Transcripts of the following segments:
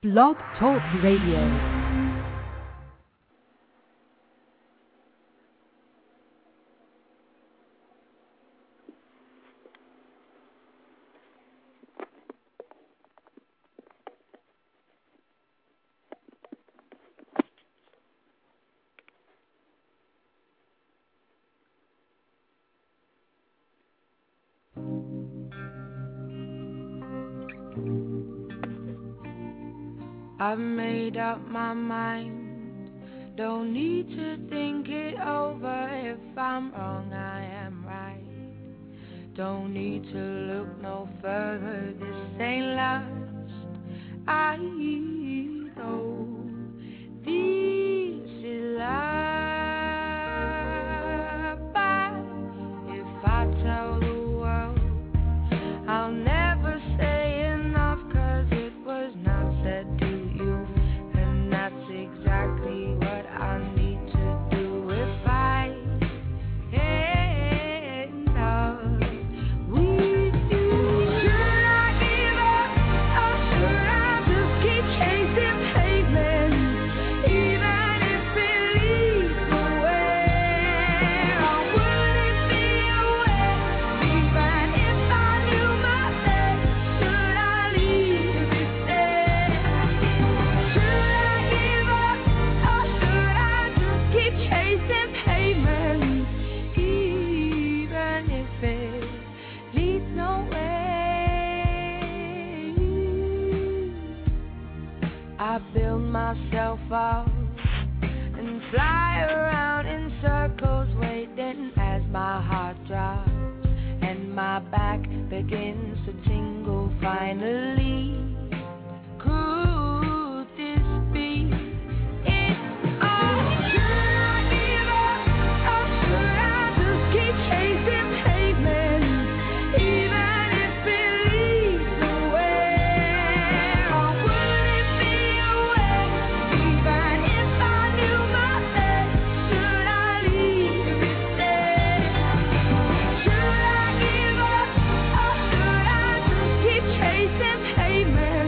Blog Talk Radio. I've made up my mind, don't need to think it over. If I'm wrong, I am right. Don't need to look no further, this ain't last. I know this is love. But if I tell the world, I'll never say enough, 'cause it was not said to you, and that's exactly what I need to do. If I end up with you, should I give up, or should I just keep chasing pavement, even if it leads nowhere? Or would it be a waste, even if I knew my fate? Should I leave it there? Should I give up, or should I just keep chasing pavement, even if it leads nowhere? I build myself up and fly around in circles, waiting as my heart drops and my back begins to tingle. Finally, could this be it? Oh, should I give up, or should I just keep chasing pavement, even if it leads nowhere? Or would it be a waste, even if I knew my fate? Should I leave it there? Should I give up, or should I just keep chasing pavement,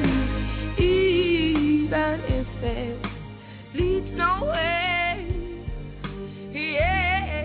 even if it leads nowhere? Yeah.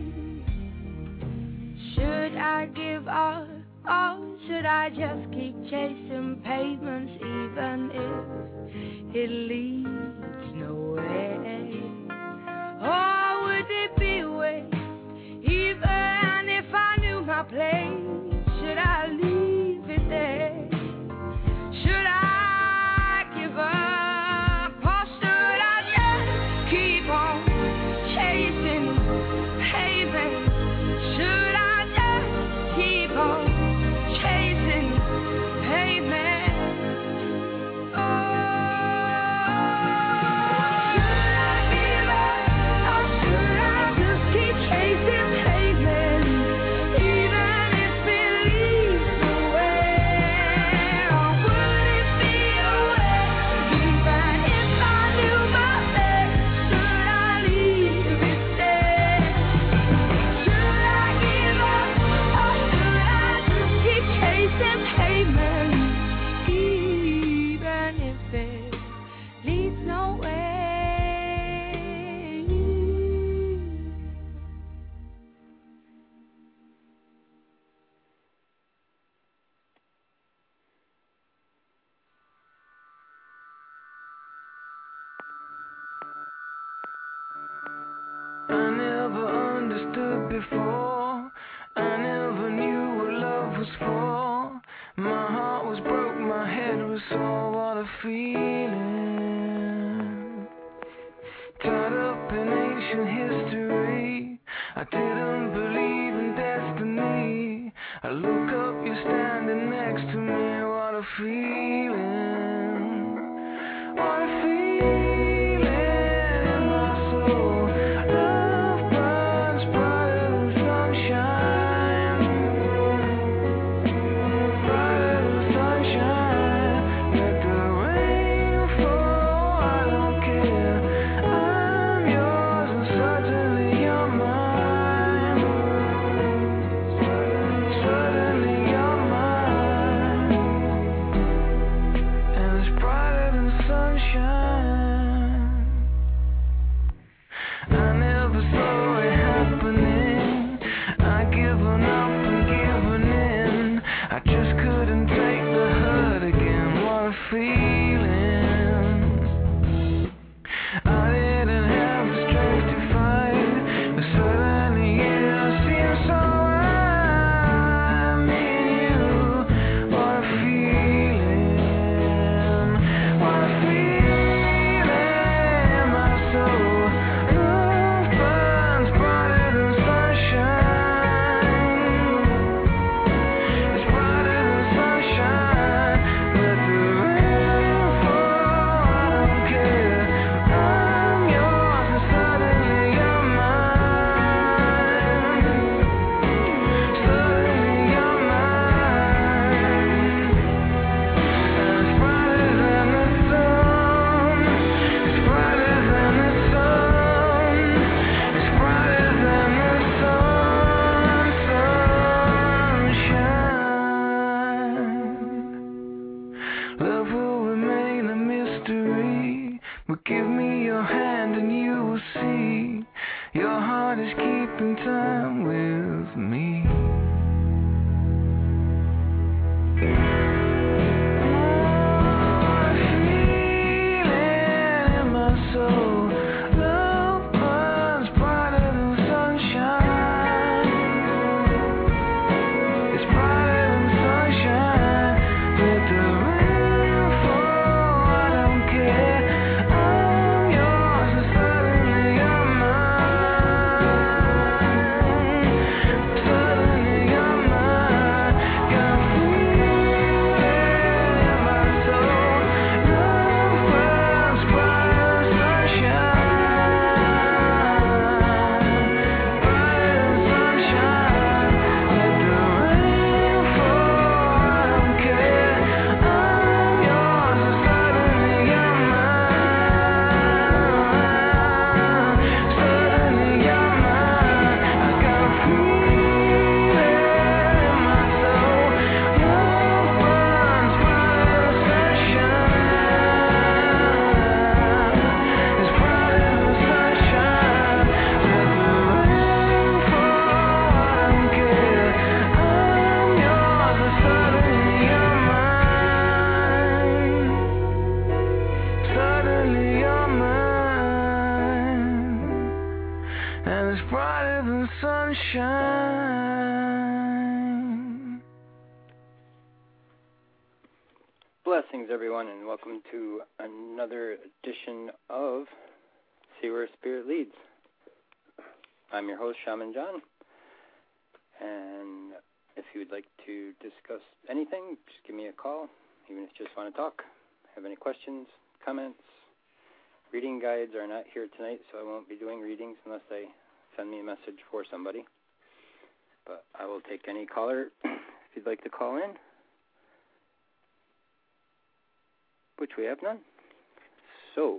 Should I give up, or should I just keep chasing pavements, even if it leads nowhere? Or would it be a waste, even if I knew my place? Should I leave it there? Should I give up, or should I just keep on chasing pavement? Should I just keep on chasing pavement? Oh, should I give up, or should I just keep chasing pavement, even if it leads nowhere? Or would it be a waste, even if I knew my fate? Should I leave it there? Should I give up, or should I just keep chasing pavement, even if it leads nowhere? I never understood before. I never knew what love was for. My heart was broke, my head was sore. What a feeling. Tied up in ancient history. I didn't believe in destiny. I look up, you're standing next to me. What a feeling. What a feeling in my soul. Love burns brighter than sunshine. Brighter than sunshine. Let the rain sunshine. I never saw it happening. I given up and given in. I just couldn't take the hurt again. What a feeling. I didn't have the strength to fight, but suddenly it seems so right. Me and you, what a feeling. What a feeling. My soul, love burns brighter than sunshine. It's brighter than sunshine. Let the rain fall, I don't care. I'm yours and suddenly you're mine. Suddenly you're mine. And it's brighter than the sun. It's brighter than the sun. It's brighter than the sun. Sunshine. Love will remain a mystery, but give me your hand and you will see. Your heart is keeping time with me. I'm feeling in my soul. Love burns brighter than sunshine. It's brighter than sunshine. Let the rain fall, I don't care. I'm yours and suddenly you're mine. Suddenly you're mine. Got a feeling in my soul. Love burns brighter than sunshine. Brighter than sunshine. Let the rain fall, I don't care. I'm yours and suddenly you're mine. Suddenly you're mine. I got a feeling in my soul. Love burns brighter than sunshine. It's brighter than sunshine. Let the rain fall, I don't care. I'm yours and suddenly you're mine. Suddenly you're mine. And it's brighter than sunshine. Blessings, everyone, and welcome to another edition of See Where Spirit Leads. I'm your host, Shaman John, and if you would like to discuss anything, just give me a call, even if you just want to talk. Have any questions, comments? Reading guides are not here tonight, so I won't be doing readings unless they send me a message for somebody. But I will take any caller if you'd like to call in, which we have none. So,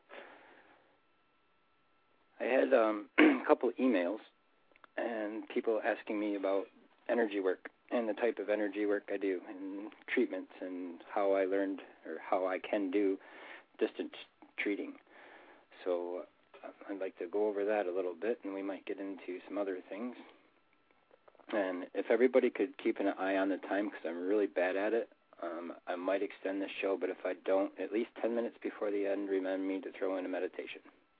I had a couple emails and people asking me about energy work and the type of energy work I do and treatments and how I learned or how I can do distance treating. So I'd like to go over that a little bit, and we might get into some other things. And if everybody could keep an eye on the time, because I'm really bad at it, I might extend this show, but if I don't, at least 10 minutes before the end, remind me to throw in a meditation.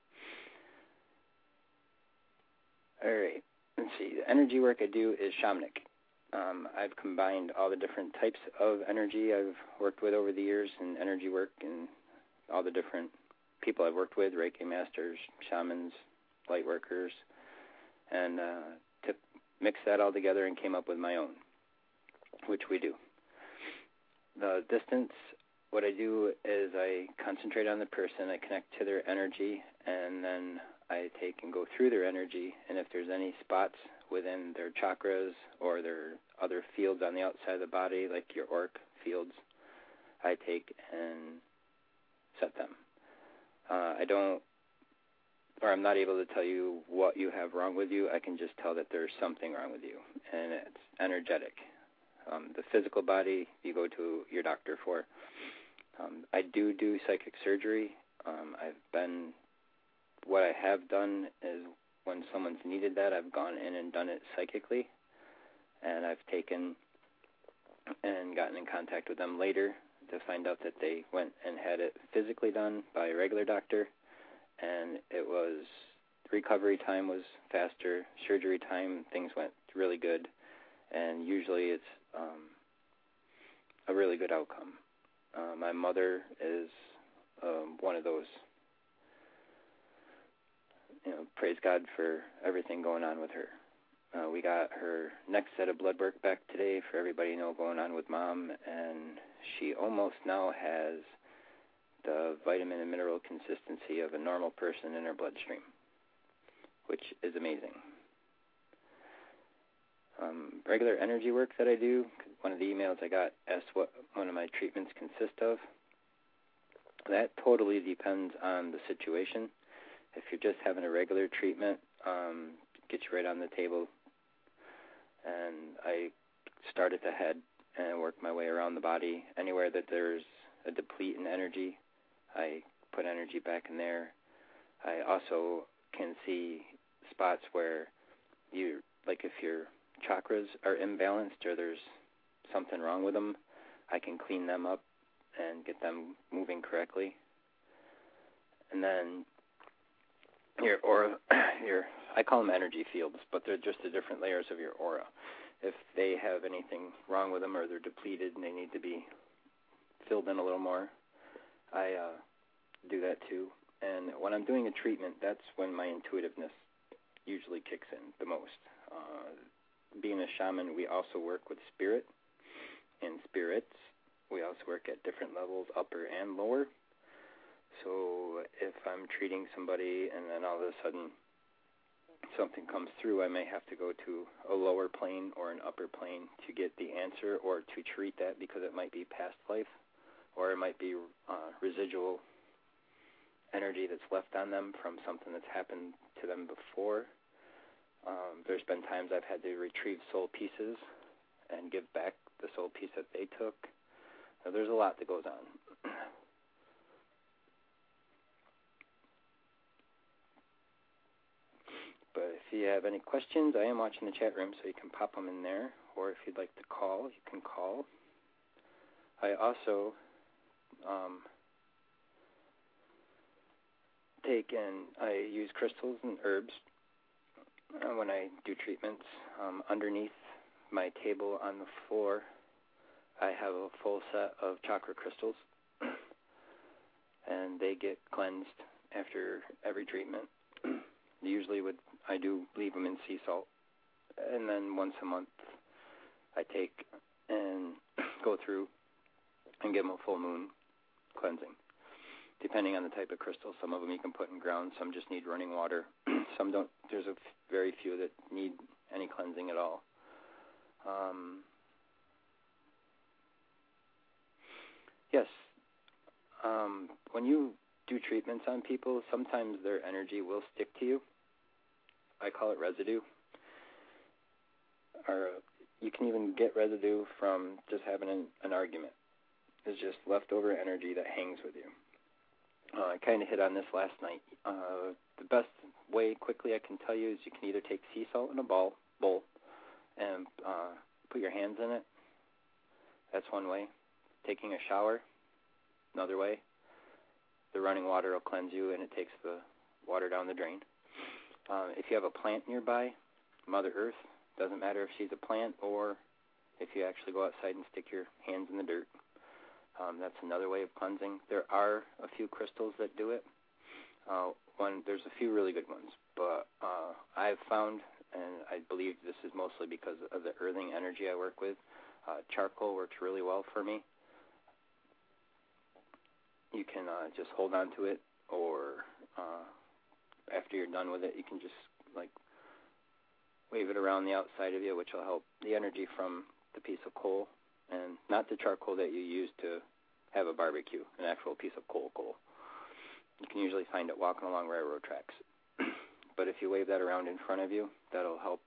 All right, let's see. The energy work I do is shamanic. I've combined all the different types of energy I've worked with over the years in energy work and all the different people I've worked with, Reiki masters, shamans, light workers, and to mix that all together and came up with my own, which we do. The distance, what I do is I concentrate on the person, I connect to their energy, and then I take and go through their energy, and if there's any spots within their chakras or their other fields on the outside of the body, like your auric fields, I take and set them. I'm not able to tell you what you have wrong with you. I can just tell that there's something wrong with you, and it's energetic. The physical body, you go to your doctor for. I do psychic surgery. What I have done is when someone's needed that, I've gone in and done it psychically, and I've taken and gotten in contact with them later to find out that they went and had it physically done by a regular doctor, and recovery time was faster, surgery time, things went really good, and usually it's a really good outcome. My mother is one of those. Praise God for everything going on with her. We got her next set of blood work back today for everybody going on with Mom, and she almost now has the vitamin and mineral consistency of a normal person in her bloodstream, which is amazing. Regular energy work that I do, one of the emails I got asked what one of my treatments consist of. That totally depends on the situation. If you're just having a regular treatment, get you right on the table, and I start at the head and work my way around the body. Anywhere that there's a deplete in energy, I put energy back in there. I also can see spots where if your chakras are imbalanced or there's something wrong with them, I can clean them up and get them moving correctly. And then your aura, I call them energy fields, but they're just the different layers of your aura. If they have anything wrong with them or they're depleted and they need to be filled in a little more, I do that too. And when I'm doing a treatment, that's when my intuitiveness usually kicks in the most. Being a shaman, we also work with spirit and spirits. We also work at different levels, upper and lower. So if I'm treating somebody and then all of a sudden something comes through, I may have to go to a lower plane or an upper plane to get the answer or to treat that because it might be past life or it might be residual energy that's left on them from something that's happened to them before. There's been times I've had to retrieve soul pieces and give back the soul piece that they took. So there's a lot that goes on. But if you have any questions, I am watching the chat room, so you can pop them in there. Or if you'd like to call, you can call. I also I use crystals and herbs when I do treatments. Underneath my table on the floor, I have a full set of chakra crystals, and they get cleansed after every treatment. Usually I do leave them in sea salt, and then once a month I take and go through and give them a full moon cleansing, depending on the type of crystal. Some of them you can put in ground, some just need running water. Some don't. There's a very few that need any cleansing at all. Yes. When you do treatments on people, sometimes their energy will stick to you. I call it residue. Or you can even get residue from just having an argument. It's just leftover energy that hangs with you. I kind of hit on this last night. The best way, quickly, I can tell you is you can either take sea salt in a bowl and put your hands in it. That's one way. Taking a shower, another way. The running water will cleanse you, and it takes the water down the drain. If you have a plant nearby, Mother Earth, doesn't matter if she's a plant or if you actually go outside and stick your hands in the dirt. That's another way of cleansing. There are a few crystals that do it. There's a few really good ones, but I've found, and I believe this is mostly because of the earthing energy I work with, charcoal works really well for me. You can just hold on to it, or after you're done with it, you can just wave it around the outside of you, which will help the energy from the piece of coal, and not the charcoal that you use to have a barbecue, an actual piece of coal. You can usually find it walking along railroad tracks. But if you wave that around in front of you, that'll help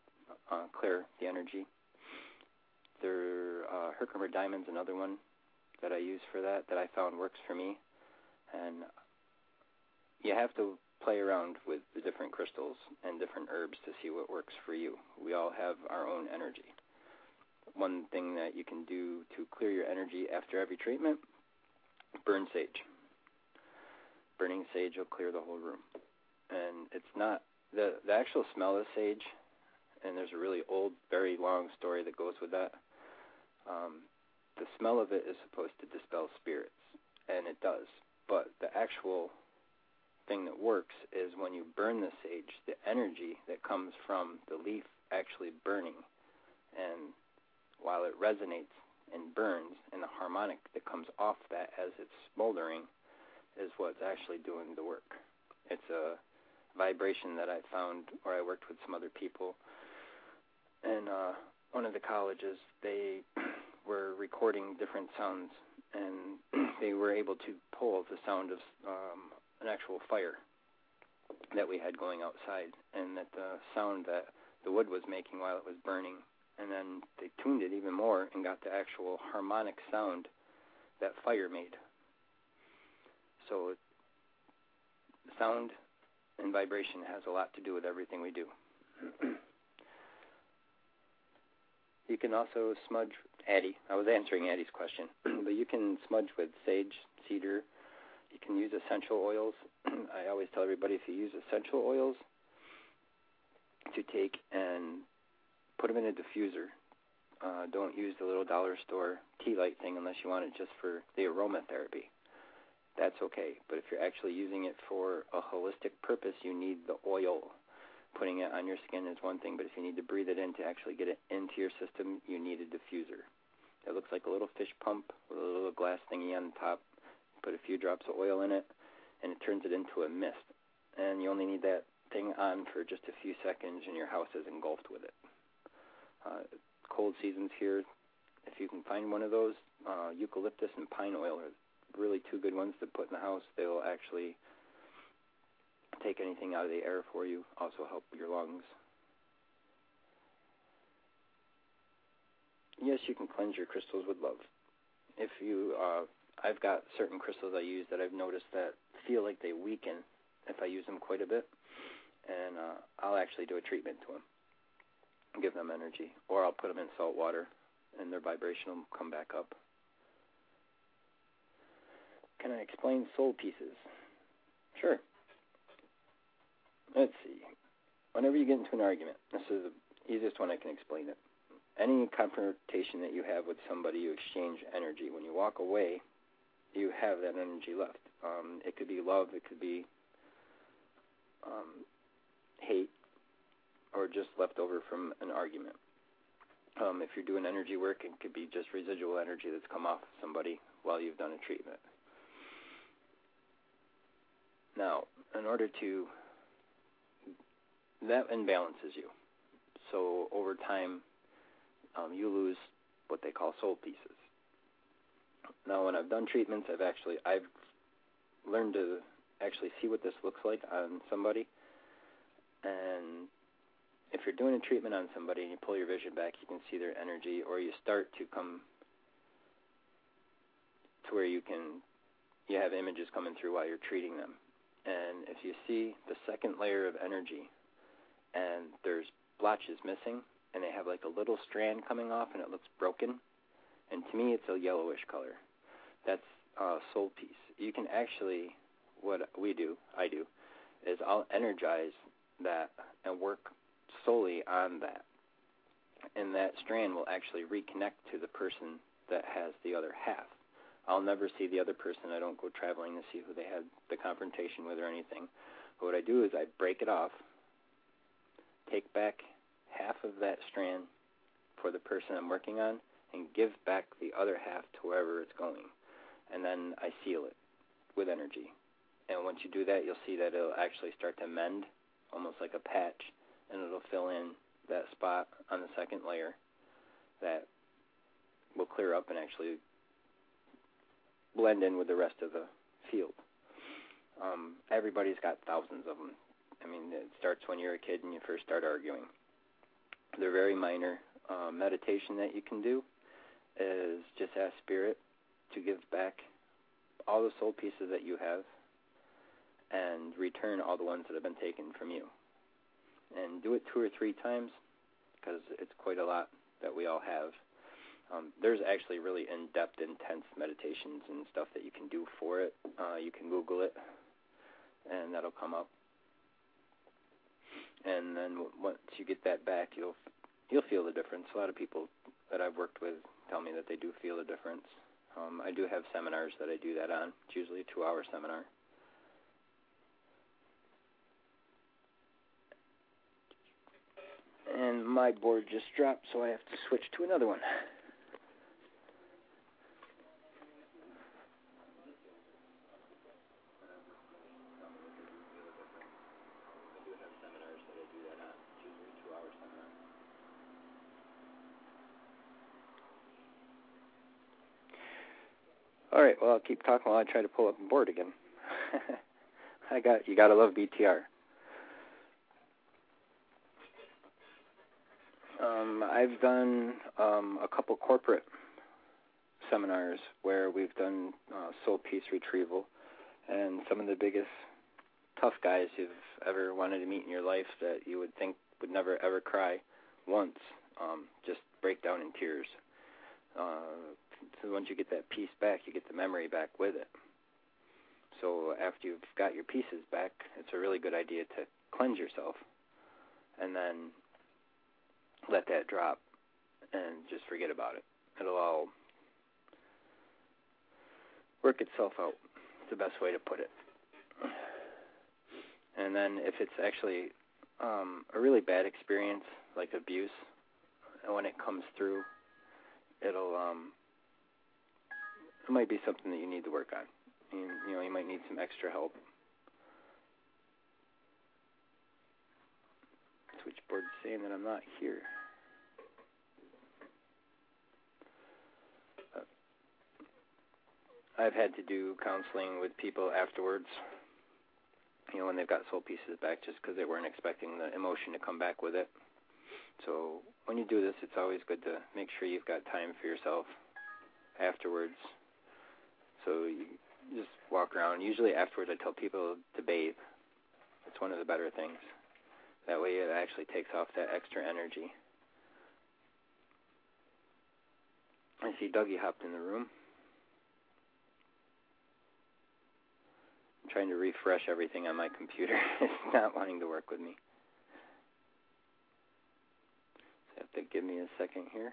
clear the energy. Herkimer Diamond's another one. that I use for that I found works for me. And you have to play around with the different crystals and different herbs to see what works for you. We all have our own energy. One thing that you can do to clear your energy after every treatment, burn sage. Burning sage will clear the whole room. And it's not, the actual smell of sage, and there's a really old, very long story that goes with that. The smell of it is supposed to dispel spirits, and it does. But the actual thing that works is when you burn the sage, the energy that comes from the leaf actually burning, and while it resonates and burns, and the harmonic that comes off that as it's smoldering is what's actually doing the work. It's a vibration that I found, or I worked with some other people, and one of the colleges, they were recording different sounds, and they were able to pull the sound of an actual fire that we had going outside, and that the sound that the wood was making while it was burning. And then they tuned it even more and got the actual harmonic sound that fire made. So sound and vibration has a lot to do with everything we do. You can also smudge, Addie. I was answering Addie's question. But you can smudge with sage, cedar. You can use essential oils. I always tell everybody, if you use essential oils, to take and put them in a diffuser. Don't use the little dollar store tea light thing unless you want it just for the aromatherapy. That's okay. But if you're actually using it for a holistic purpose, you need the oil. Putting it on your skin is one thing, but if you need to breathe it in to actually get it into your system, you need a diffuser. It looks like a little fish pump with a little glass thingy on the top. Put a few drops of oil in it, and it turns it into a mist. And you only need that thing on for just a few seconds, and your house is engulfed with it. Cold seasons here, if you can find one of those, eucalyptus and pine oil are really two good ones to put in the house. They will actually take anything out of the air for you, also help your lungs. Yes, you can cleanse your crystals with love. If you, I've got certain crystals I use that I've noticed that feel like they weaken if I use them quite a bit, and I'll actually do a treatment to them, give them energy, or I'll put them in salt water, and their vibration will come back up. Can I explain soul pieces? Sure. Let's see. Whenever you get into an argument, this is the easiest one I can explain it. Any confrontation that you have with somebody, you exchange energy. When you walk away, you have that energy left. It could be love, it could be hate, or just left over from an argument. If you're doing energy work, it could be just residual energy that's come off somebody while you've done a treatment. Now, in order to, that imbalances you. So over time, you lose what they call soul pieces. Now, when I've done treatments, I've learned to actually see what this looks like on somebody. And if you're doing a treatment on somebody and you pull your vision back, you can see their energy, or you start to come to where you have images coming through while you're treating them. And if you see the second layer of energy and there's blotches missing and they have like a little strand coming off and it looks broken, and to me it's a yellowish color, that's a soul piece. You can actually, what I do, is I'll energize that and work solely on that. And that strand will actually reconnect to the person that has the other half. I'll never see the other person. I don't go traveling to see who they had the confrontation with or anything. But what I do is I break it off, take back half of that strand for the person I'm working on, and give back the other half to wherever it's going. And then I seal it with energy. And once you do that, you'll see that it'll actually start to mend, almost like a patch, and it'll fill in that spot on the second layer that will clear up and actually blend in with the rest of the field. Everybody's got thousands of them. I mean, it starts when you're a kid and you first start arguing. They're very minor. Meditation that you can do is just ask Spirit to give back all the soul pieces that you have and return all the ones that have been taken from you. And do it 2 or 3 times, because it's quite a lot that we all have. There's actually really in-depth, intense meditations and stuff that you can do for it. You can Google it, and that'll come up. And then once you get that back, you'll feel the difference. A lot of people that I've worked with tell me that they do feel the difference. I do have seminars that I do that on. It's usually a 2-hour seminar. And my board just dropped, so I have to switch to another one. All right, well, I'll keep talking while I try to pull up the board again. You gotta love BTR. I've done a couple corporate seminars where we've done soul peace retrieval, and some of the biggest tough guys you've ever wanted to meet in your life that you would think would never ever cry once just break down in tears. So once you get that piece back, you get the memory back with it. So after you've got your pieces back, it's a really good idea to cleanse yourself and then let that drop and just forget about it. It'll all work itself out. It's the best way to put it. And then if it's actually a really bad experience, like abuse, and when it comes through, it might be something that you need to work on. You might need some extra help. Switchboard's saying that I'm not here. I've had to do counseling with people afterwards, when they've got soul pieces back, just because they weren't expecting the emotion to come back with it. So when you do this, it's always good to make sure you've got time for yourself afterwards. So you just walk around. Usually afterwards I tell people to bathe. It's one of the better things. That way it actually takes off that extra energy. I see Dougie hopped in the room. I'm trying to refresh everything on my computer. It's not wanting to work with me. So you have to give me a second here.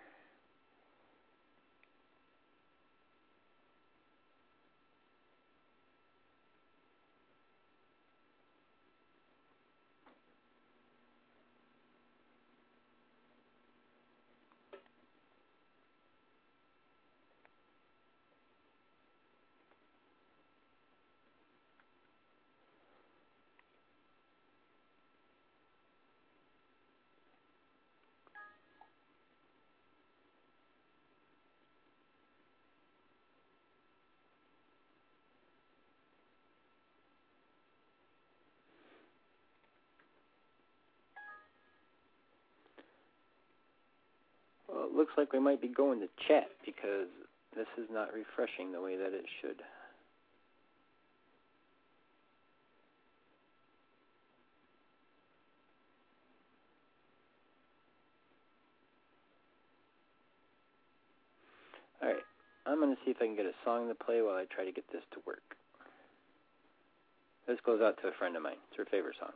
Well, it looks like we might be going to chat because this is not refreshing the way that it should. All right, I'm going to see if I can get a song to play while I try to get this to work. This goes out to a friend of mine. It's her favorite song.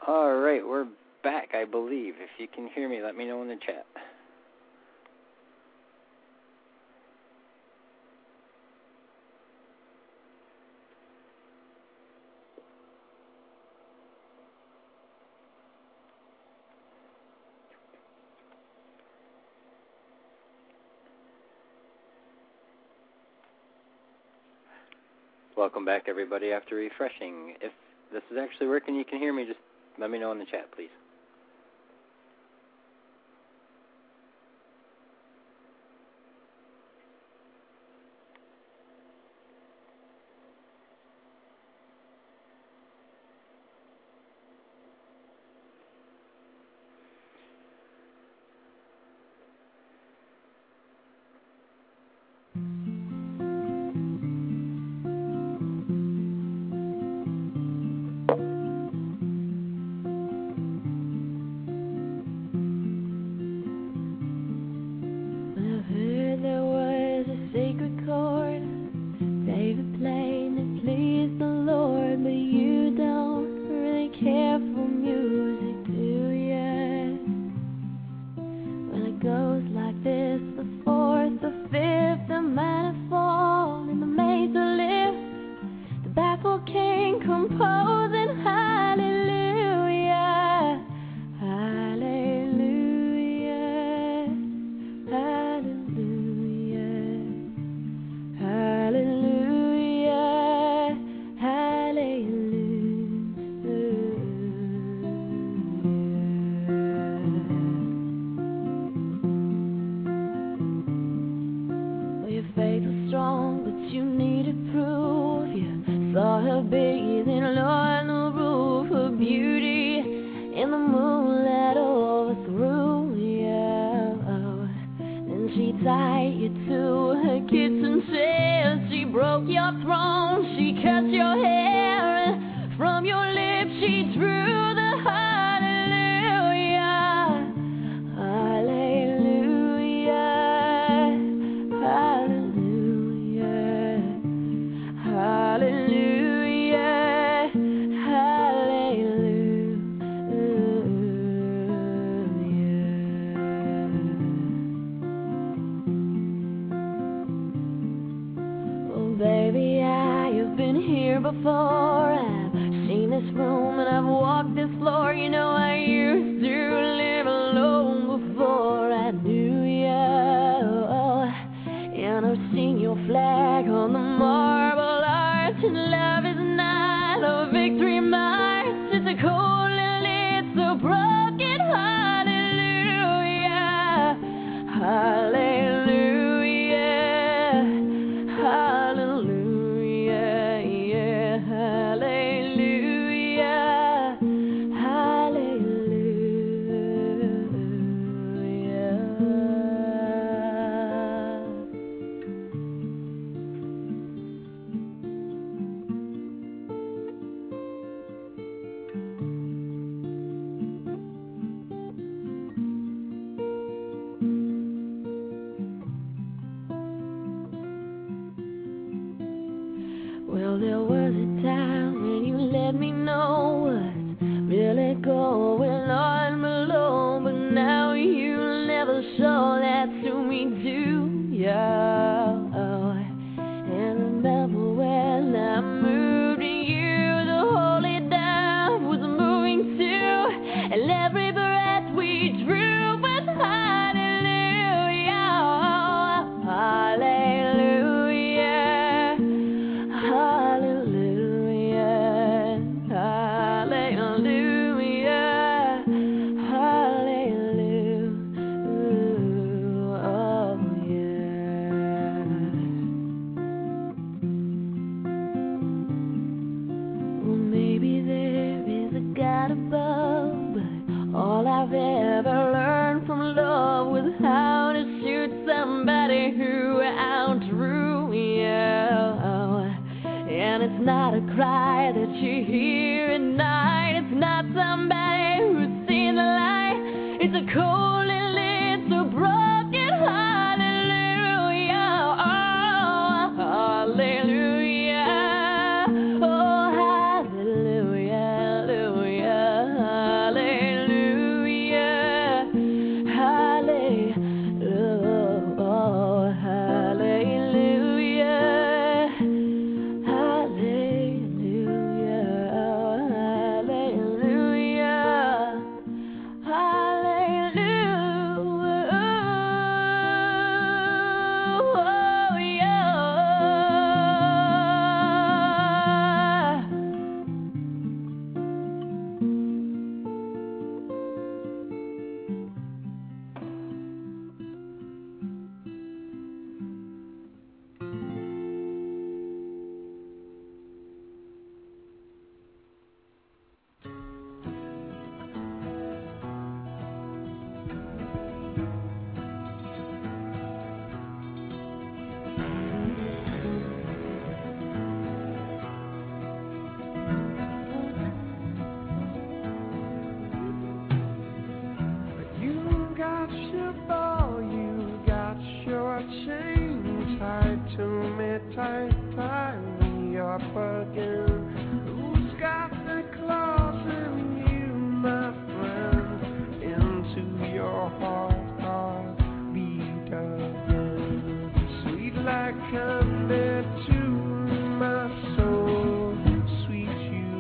All right, we're back, I believe. If you can hear me, let me know in the chat. Welcome back, everybody, after refreshing. If this is actually working, you can hear me, just let me know in the chat, please.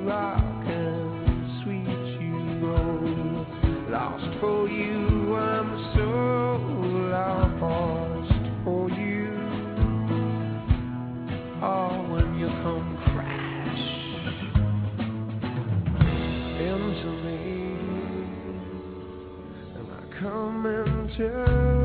rock and sweet you roll. Lost for you, I'm so lost for you. Oh, when you come crash into me, and I come into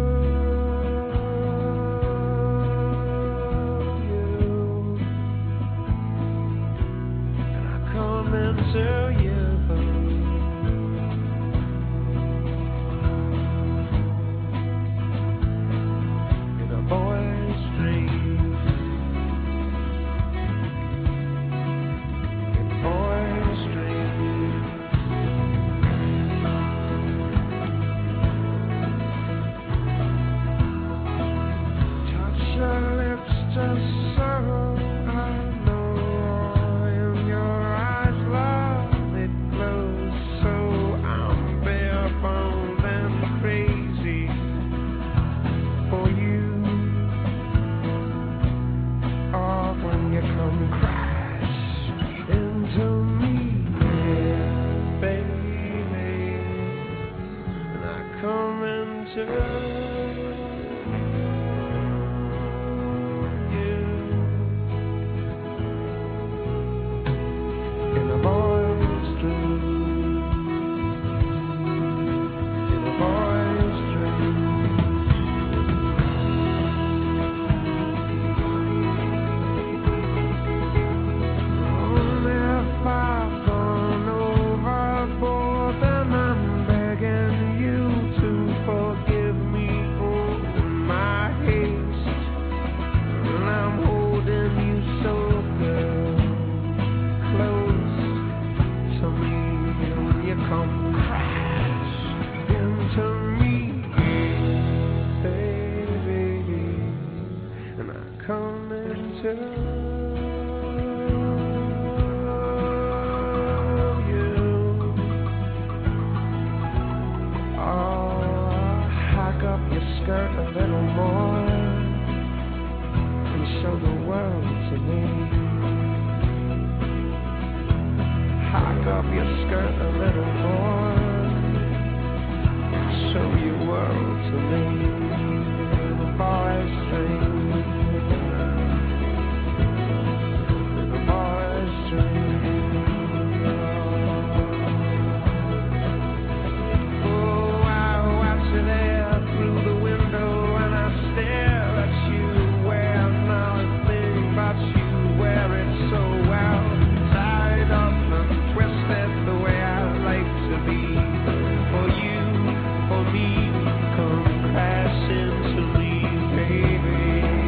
for me, come crash into me, baby.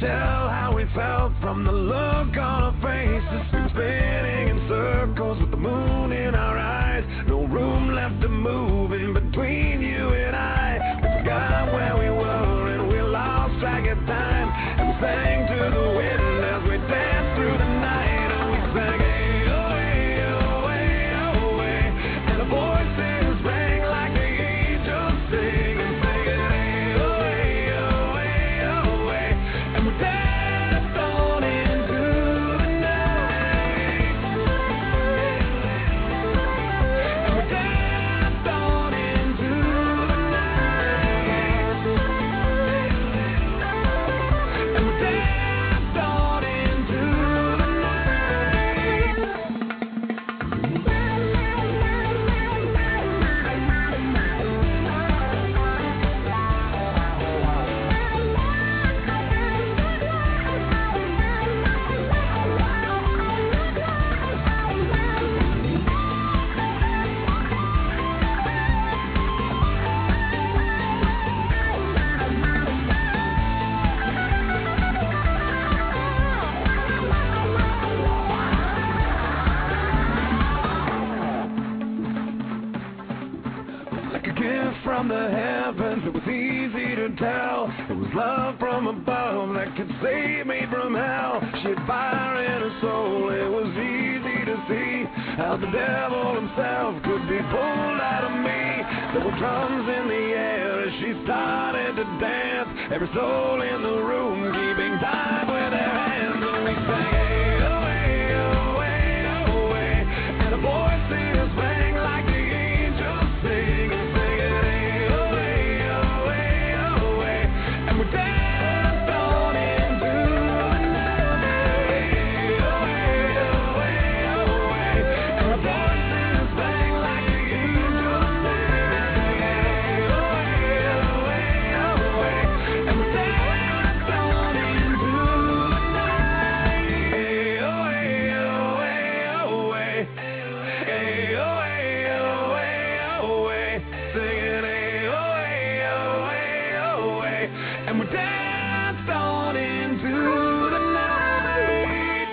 tell how we felt from the look on our faces. We were spinning in circles with the moon in our eyes. No room left to move in between you and I. We forgot where we were and we lost track of time. And we sang to the wind as we danced through the night. And we sang, hey, oh, hey, oh, hey, oh, hey. And the voices rang like the angels sing. And singing, hey, oh, hey, oh, hey, oh, hey. And we danced on into the night. And we danced on into the night. And we danced on into the like a gift from the heavens, it was easy to tell. It was love from above that could save me from hell. She had fire in her soul, it was easy to see how the devil himself could be pulled out of me. There were drums in the air as she started to dance. Every soul in the room keeping time with their hands. And we sang, hey, oh, hey, oh, hey, oh, hey. And the voices rang like the angels sing. And singing, hey, oh, hey, oh, hey, oh, hey. And we danced on into the night. Hey, oh, hey, oh, hey, oh, hey. And the voices rang like the angels sing. And singing, hey, oh, hey, oh, hey, oh, hey. And we danced on into the night. Hey, oh, hey, oh, hey, oh, hey. Hey, oh, hey, oh, hey, oh, hey. Singing, hey, oh, hey, oh, hey, oh, hey. And we danced on into the night.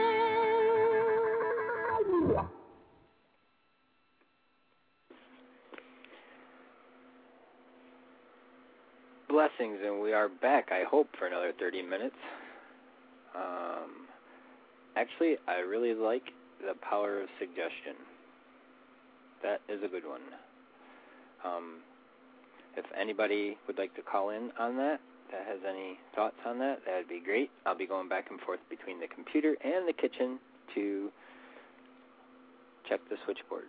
Blessings, and we are back, I hope, for another 30 minutes. Actually, I really like the power of suggestion. That is a good one. If anybody would like to call in on that has any thoughts on that, that would be great. I'll be going back and forth between the computer and the kitchen to check the switchboard.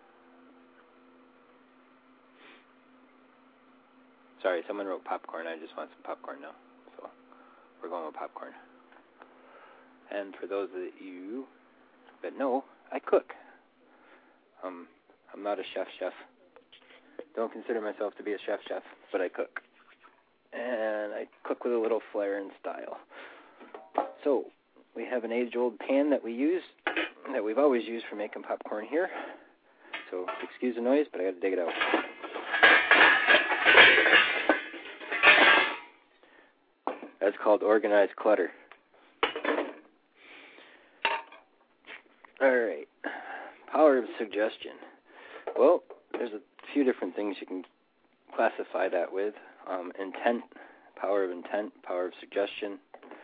Sorry, someone wrote popcorn. I just want some popcorn now. So we're going with popcorn. And for those of you that know, I cook. I'm not a chef. Don't consider myself to be a chef, but I cook. And I cook with a little flair and style. So we have an age-old pan that we've always used for making popcorn here. So excuse the noise, but I got to dig it out. That's called organized clutter. All right. Power of suggestion. Well, there's a few different things you can classify that with. Intent, power of intent, power of suggestion.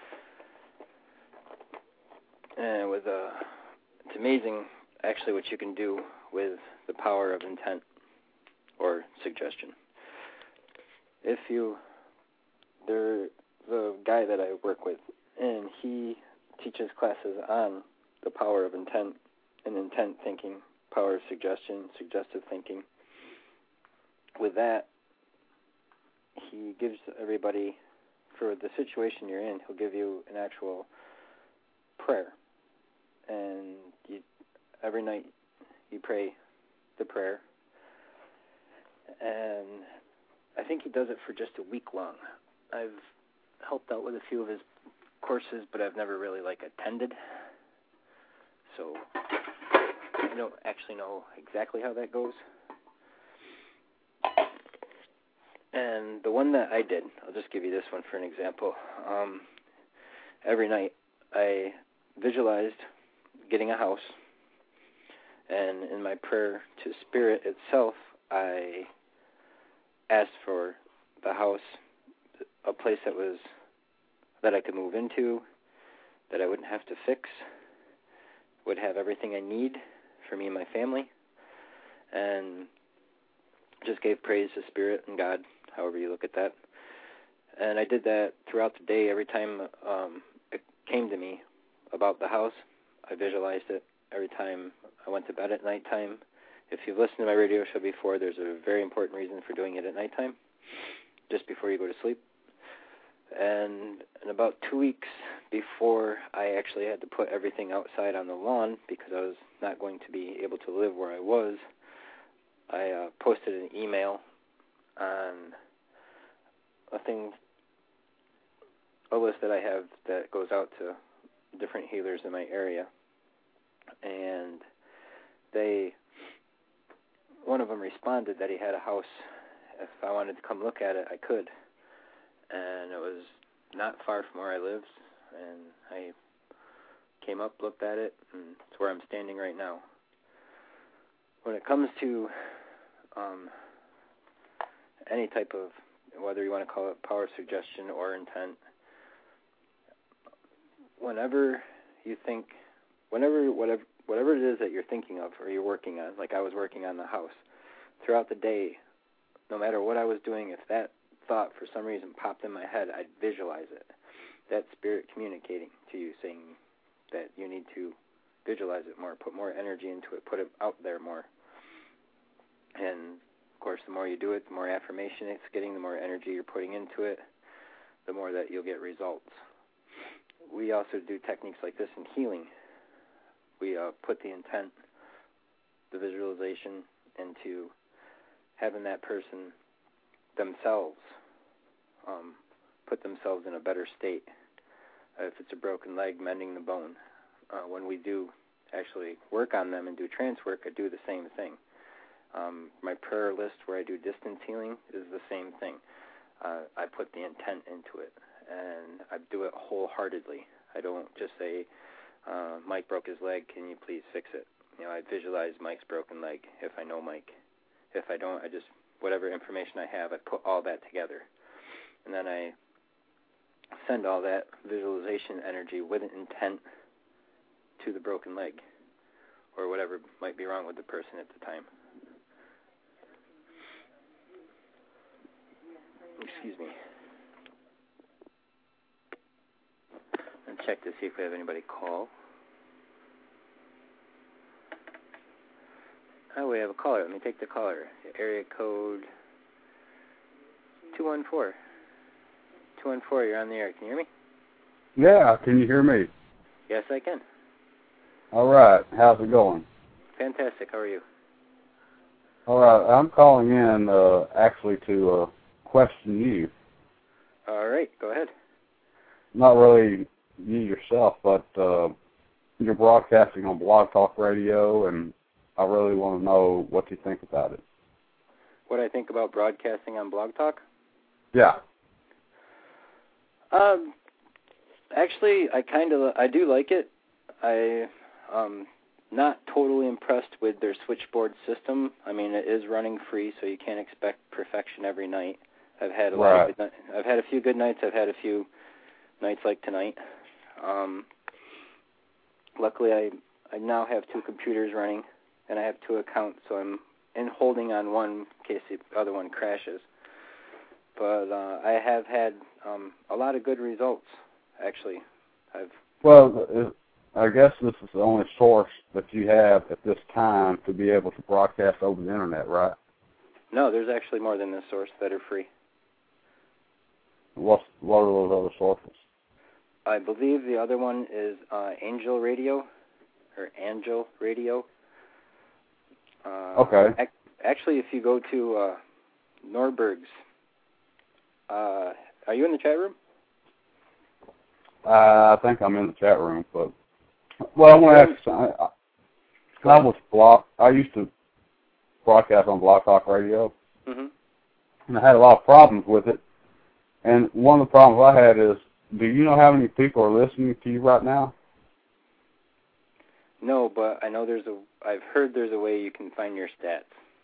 And it's amazing actually what you can do with the power of intent or suggestion. There's a guy that I work with, and he teaches classes on the power of intent and intent thinking, power of suggestion, suggestive thinking. With that, he gives everybody, for the situation you're in, he'll give you an actual prayer. And every night you pray the prayer. And I think he does it for just a week long. I've helped out with a few of his courses, but I've never really attended. So I don't actually know exactly how that goes. And the one that I did, I'll just give you this one for an example. every night I visualized getting a house, and in my prayer to Spirit itself, I asked for the house, a place that I could move into, that I wouldn't have to fix, would have everything I need for me and my family, and just gave praise to Spirit and God, however you look at that. And I did that throughout the day. Every time it came to me about the house, I visualized it. Every time I went to bed at nighttime. If you've listened to my radio show before, there's a very important reason for doing it at nighttime, just before you go to sleep. And in about 2 weeks before I actually had to put everything outside on the lawn because I was not going to be able to live where I was, I posted an email on a list that I have that goes out to different healers in my area. And one of them responded that he had a house. If I wanted to come look at it, I could. And it was not far from where I lived. And I came up, looked at it, and it's where I'm standing right now. When it comes to any type of, whether you want to call it power suggestion or intent, whatever it is that you're thinking of or you're working on, like I was working on the house, throughout the day, no matter what I was doing, if that thought for some reason popped in my head, I'd visualize it. That Spirit communicating to you, saying that you need to visualize it more, put more energy into it, put it out there more. And, of course, the more you do it, the more affirmation it's getting, the more energy you're putting into it, the more that you'll get results. We also do techniques like this in healing. We put the intent, the visualization, into having that person themselves put themselves in a better state. If it's a broken leg, mending the bone. When we do actually work on them and do trance work, I do the same thing. My prayer list where I do distance healing is the same thing. I put the intent into it, and I do it wholeheartedly. I don't just say, Mike broke his leg, can you please fix it? I visualize Mike's broken leg if I know Mike. If I don't, I just, whatever information I have, I put all that together. And then I send all that visualization energy with an intent to the broken leg or whatever might be wrong with the person at the time. Excuse me. And check to see if we have anybody call. Oh, we have a caller. Let me take the caller. Area code 214. 214, you're on the air. Can you hear me? Yeah, can you hear me? Yes, I can. All right. How's it going? Fantastic. How are you? All right. I'm calling in actually to question you. All right. Go ahead. Not really you yourself, but you're broadcasting on Blog Talk Radio, and I really want to know what you think about it. What I think about broadcasting on Blog Talk? Yeah. Actually, I do like it. I'm not totally impressed with their switchboard system. I mean, it is running free, so you can't expect perfection every night. I've had I've had a few good nights. I've had a few nights like tonight. Luckily, I now have 2 computers running, and I have 2 accounts, so I'm holding on one in case the other one crashes. But I have had a lot of good results, actually. Well, I guess this is the only source that you have at this time to be able to broadcast over the Internet, right? No, there's actually more than this source that are free. What are those other sources? I believe the other one is Angel Radio. Okay. Actually, if you go to Norberg's, are you in the chat room? I think I'm in the chat room, but well, I want to ask. I used to broadcast on Blog Talk Radio, and I had a lot of problems with it. And one of the problems I had is do you know how many people are listening to you right now? No, but I know I've heard there's a way you can find your stats.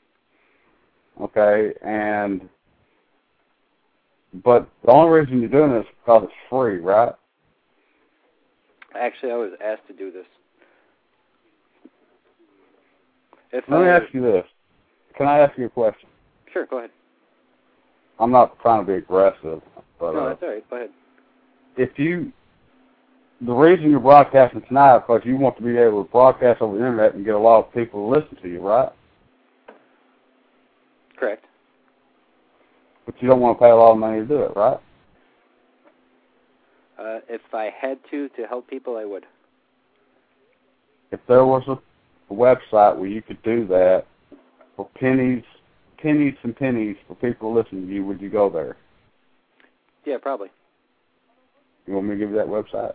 Okay, but the only reason you're doing this is because it's free, right? Actually, I was asked to do this. Let me ask you this. Can I ask you a question? Sure, go ahead. I'm not trying to be aggressive, but no, that's all right. Go ahead. The reason you're broadcasting tonight is because you want to be able to broadcast over the internet and get a lot of people to listen to you, right? Correct. But you don't want to pay a lot of money to do it, right? If I had to help people, I would. If there was a website where you could do that for pennies and pennies for people to listen to you, would you go there? Yeah, probably. You want me to give you that website?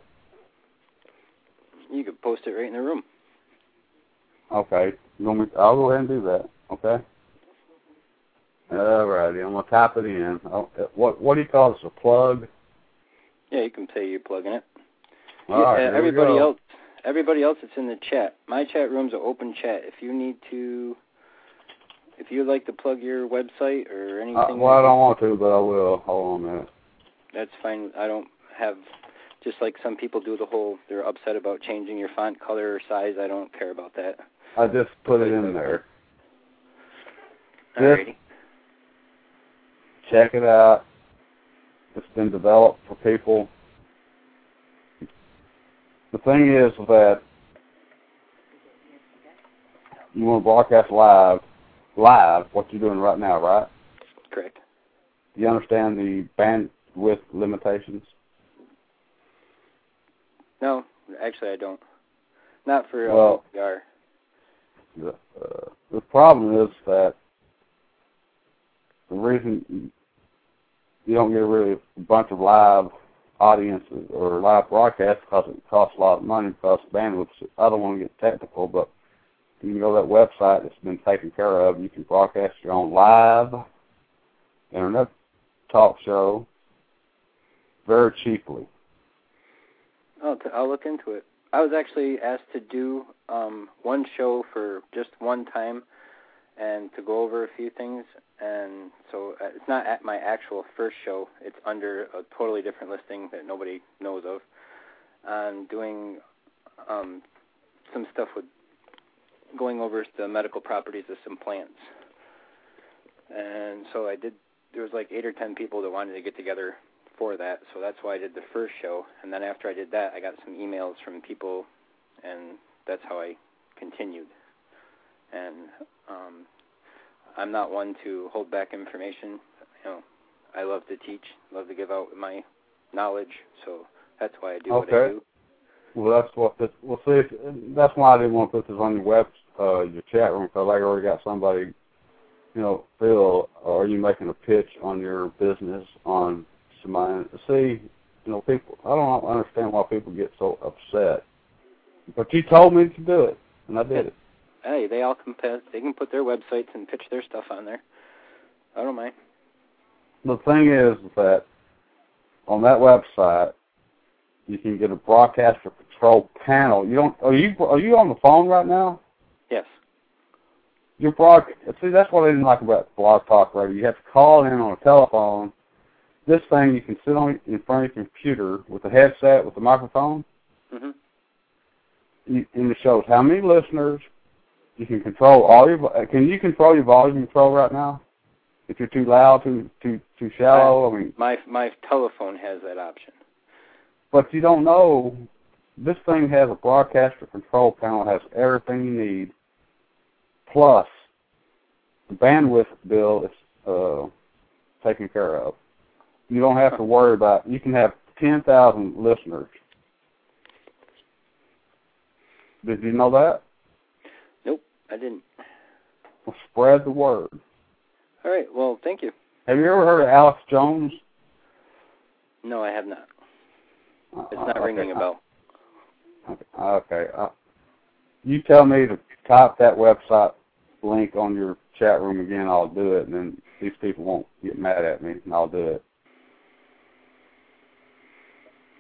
You could post it right in the room. Okay. I'll go ahead and do that, okay? All righty. I'm going to type it in. What do you call this, a plug? Yeah, you can say you're plugging it. All right, everybody else that's in the chat, my chat room's an open chat. If you'd like to plug your website or anything. Well, I don't want to, but I will. Hold on a minute. That's fine. I don't have, just like some people do they're upset about changing your font color or size. I don't care about that. I just put it in there. Alrighty. Check it out. It's been developed for people. The thing is that you want to broadcast live, what you're doing right now, right? Correct. Do you understand the bandwidth limitations? No, actually I don't. Not for LPR. The problem is that the reason you don't get really a bunch of live audiences or live broadcasts because it costs a lot of money because bandwidth. I don't want to get technical, but you can go to that website that's been taken care of. You can broadcast your own live internet talk show very cheaply. I'll look into it. I was actually asked to do one show for just one time and to go over a few things. And so it's not at my actual first show. It's under a totally different listing that nobody knows of. I'm doing some stuff with going over the medical properties of some plants. And so there was like 8 or 10 people that wanted to get together for that. So that's why I did the first show. And then after I did that, I got some emails from people, and that's how I continued. And I'm not one to hold back information. I love to teach, love to give out my knowledge, so that's why I do what I do. Well, that's why I didn't want to put this on your your chat room, because I already got somebody, Phil, are you making a pitch on your business on somebody? See, people, I don't understand why people get so upset. But you told me to do it, and I did it. Hey, they can put their websites and pitch their stuff on there. I don't mind. The thing is that on that website, you can get a broadcaster control panel. Are you on the phone right now? Yes. See, that's what I didn't like about Blog Talk Radio. You have to call in on a telephone. This thing you can sit in front of your computer with a headset with a microphone. Mm-hmm. And it shows how many listeners. You can control Can you control your volume control right now? If you're too loud, too shallow, my telephone has that option. But you don't know. This thing has a broadcaster control panel. Has everything you need. Plus, the bandwidth bill is taken care of. You don't have to worry about. You can have 10,000 listeners. Did you know that? Nope, I didn't. Well, spread the word. All right, well, thank you. Have you ever heard of Alex Jones? No, I have not. It's not ringing a bell. Okay. You tell me to type that website link on your chat room again, I'll do it, and then these people won't get mad at me, and I'll do it.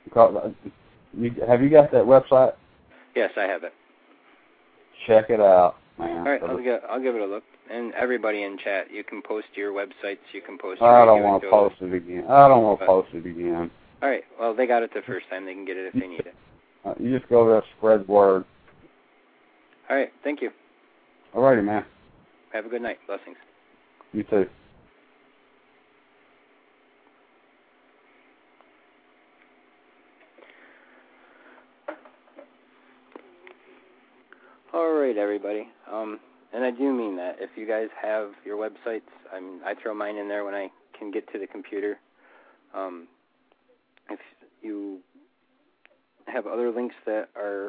Have you got that website? Yes, I have it. Check it out, man. All right, I'll give it a look. And everybody in chat, you can post your websites. You can post your I don't want to post it again. All right, well, they got it the first time. They can get it if they need it. You just go there, spread the word. All right, thank you. All righty, man. Have a good night. Blessings. You too. All right, everybody. And I do mean that. If you guys have your websites, I throw mine in there when I can get to the computer. If you have other links that are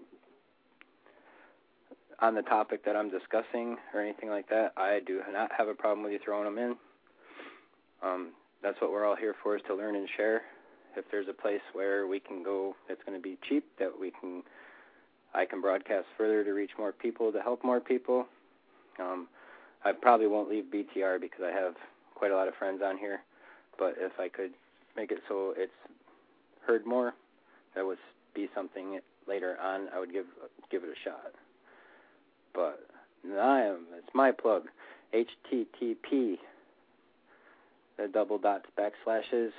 on the topic that I'm discussing or anything like that, I do not have a problem with you throwing them in. That's what we're all here for, is to learn and share. If there's a place where we can go that's going to be cheap, that I can broadcast further to reach more people, to help more people. I probably won't leave BTR because I have quite a lot of friends on here, but if I could make it so it's heard more, that would be something later on I would give it a shot. But it's my plug. HTTP, the double dots /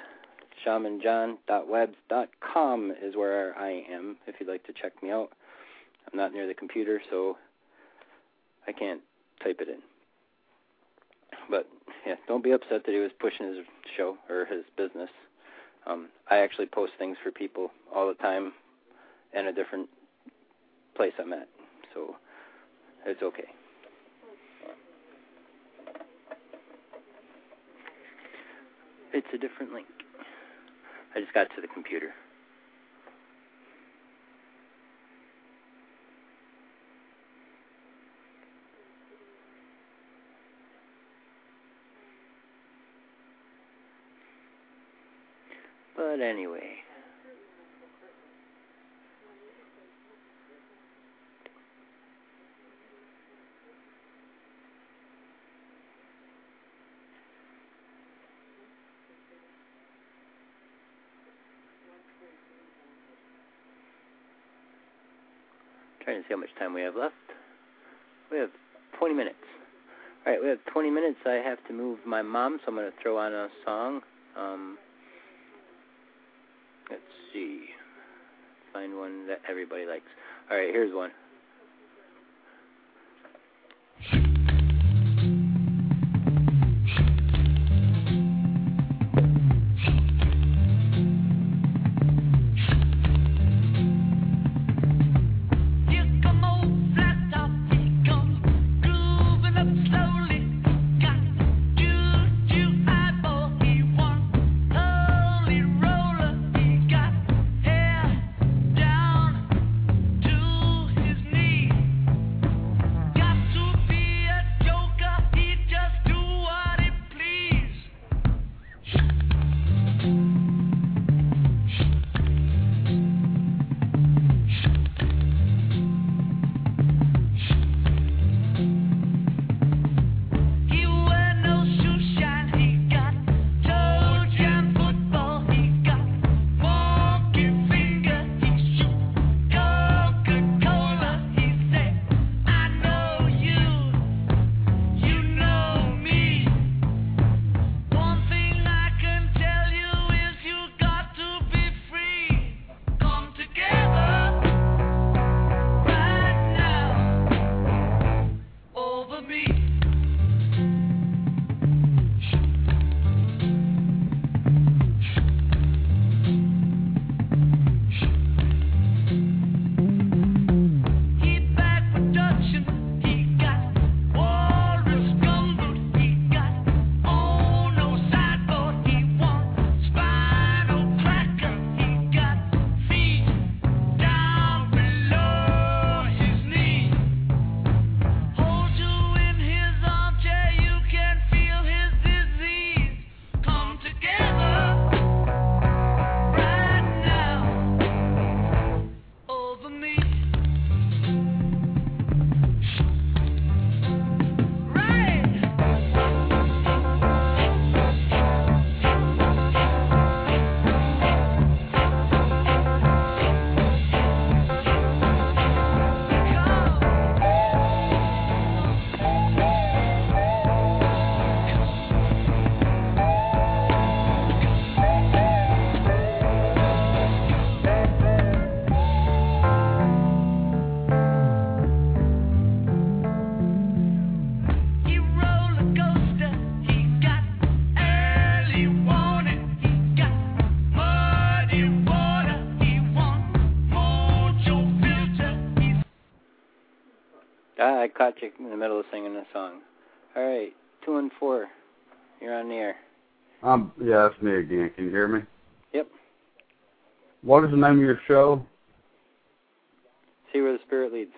shamanjohn.webs.com is where I am if you'd like to check me out. I'm not near the computer, so I can't type it in. But, yeah, don't be upset that he was pushing his show or his business. I actually post things for people all the time in a different place I'm at, so it's okay. It's a different link. I just got to the computer. But anyway. Trying to see how much time we have left. We have 20 minutes. All right, we have 20 minutes. I have to move my mom, so I'm going to throw on a song. Let's see. Find one that everybody likes. All right, here's one. His I caught you in the middle of singing a song. All right, 214. You're on the air. Yeah, that's me again. Can you hear me? Yep. What is the name of your show? See Where the Spirit Leads.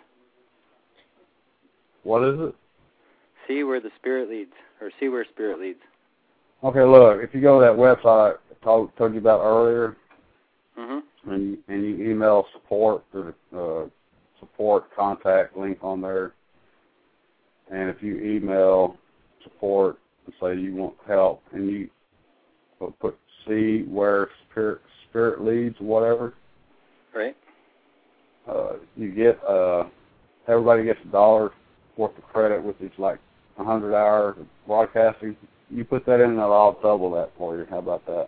What is it? See Where the Spirit Leads, or See Where Spirit Leads. Okay, look, if you go to that website I told you about earlier, and you email support, there's a support contact link on there, and if you email support and say you want help, and you put See Where Spirit Leads, whatever, right? You get everybody gets $1 worth of credit with these like 100 hours of broadcasting. You put that in, and I'll double that for you. How about that?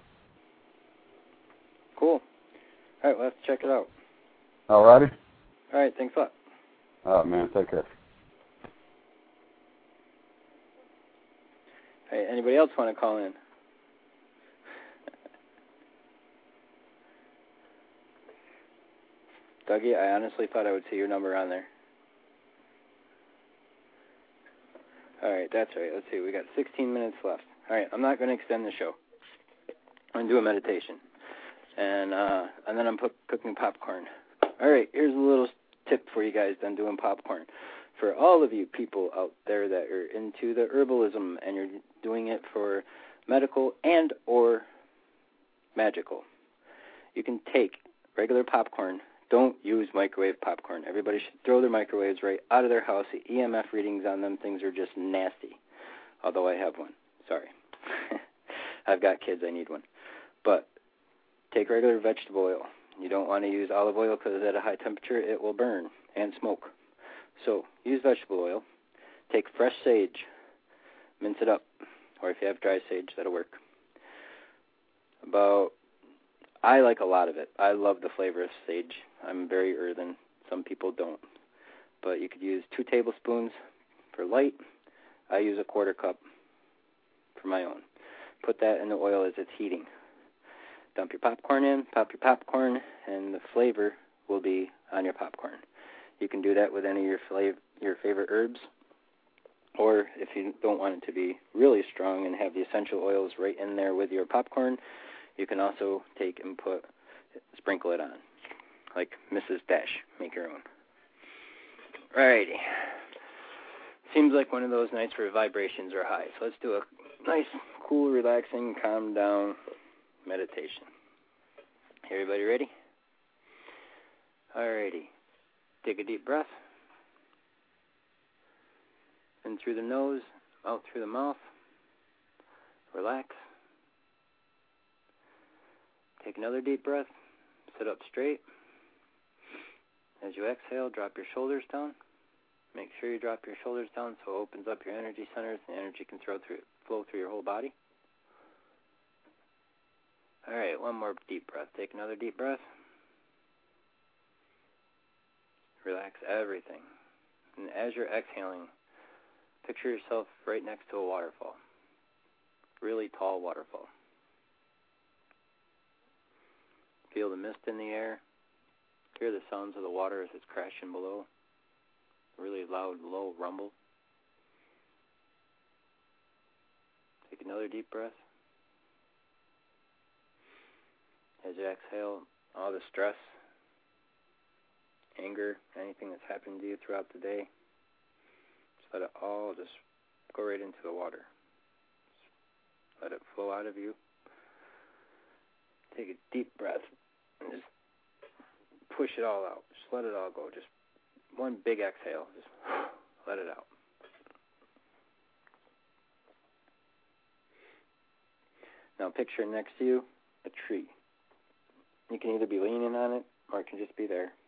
Cool. All right, well, let's check it out. All righty. All right, thanks a lot. All right, man. Take care. Hey, anybody else want to call in? Dougie, I honestly thought I would see your number on there. All right, that's right. Let's see. We got 16 minutes left. All right, I'm not going to extend the show. I'm going to do a meditation. And then I'm cooking popcorn. All right, here's a little tip for you guys on doing popcorn. For all of you people out there that are into the herbalism and you're doing it for medical and or magical, you can take regular popcorn. Don't use microwave popcorn. Everybody should throw their microwaves right out of their house. The EMF readings on them things are just nasty. Although I have one. Sorry. I've got kids. I need one. But take regular vegetable oil. You don't want to use olive oil because at a high temperature it will burn and smoke. So use vegetable oil. Take fresh sage. Mince it up. Or if you have dry sage, that'll work. I like a lot of it. I love the flavor of sage. I'm very earthen. Some people don't. But you could use 2 tablespoons for light. I use a 1/4 cup for my own. Put that in the oil as it's heating. Dump your popcorn in, pop your popcorn, and the flavor will be on your popcorn. You can do that with any of your favorite herbs. Or if you don't want it to be really strong and have the essential oils right in there with your popcorn, you can also take and sprinkle it on, like Mrs. Dash. Make your own. Alrighty. Seems like one of those nights where vibrations are high. So let's do a nice, cool, relaxing, calm down meditation. Everybody ready? Alrighty. Take a deep breath. In through the nose, out through the mouth. Relax. Take another deep breath. Sit up straight. As you exhale, drop your shoulders down. Make sure you drop your shoulders down so it opens up your energy centers and the energy can flow through your whole body. All right, one more deep breath. Take another deep breath. Relax everything. And as you're exhaling, picture yourself right next to a waterfall. Really tall waterfall. Feel the mist in the air. Hear the sounds of the water as it's crashing below. Really loud, low rumble. Take another deep breath. As you exhale, all the stress, anger, anything that's happened to you throughout the day, just let it all just go right into the water. Just let it flow out of you. Take a deep breath and just push it all out. Just let it all go. Just one big exhale. Just let it out. Now picture next to you a tree. You can either be leaning on it or it can just be there.